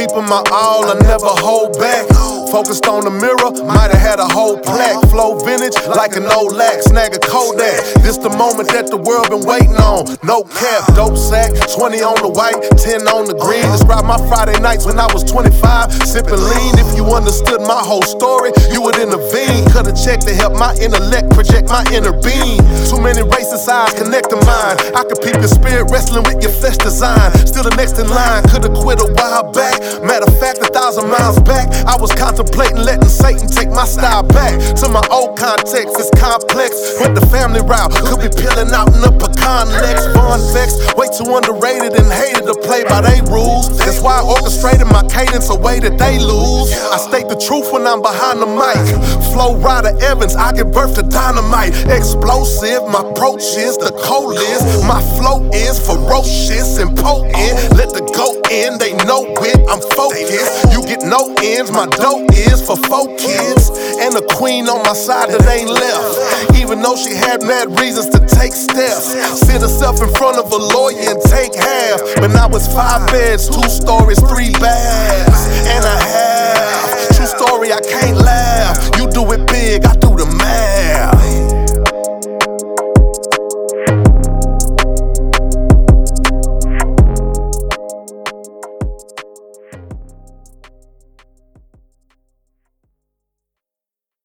keeping my all, I never hold back. Focused on the mirror, might have had a whole plaque. Flow vintage like an old lack, snag a Kodak. This the moment that the world been waiting on. No cap, dope sack, 20 on the white, 10 on the green. Describe my Friday nights when I was 25, sipping lean. If you understood my whole story, you would intervene. Cut a check to help my intellect project my inner being. Too many racist eyes connect to mine. I could peep your spirit wrestling with your flesh design. Still the next in line, could've quit a while back. Matter of fact, 1,000 miles back, I was contemplating letting Satan take my style back. To my old context, it's complex. Went the family route, could be peeling out in the pecan Lex. Von Vex, way too underrated and hated to play by they rules. That's why I orchestrated my cadence a way that they lose. I state the truth when I'm behind the mic. Flow Rider Evans, I give birth to dynamite. Explosive, my approach is the coldest. My flow is ferocious and potent. Let the go in, they know it, I'm focused. You get no ends, my dough is for 4 kids. And a queen on my side that ain't left. Even though she had mad reasons to take steps. Sit herself in front of a lawyer and take half. But now it's 5 beds, 2 stories, 3 baths and a half. True story, I can't laugh. You do it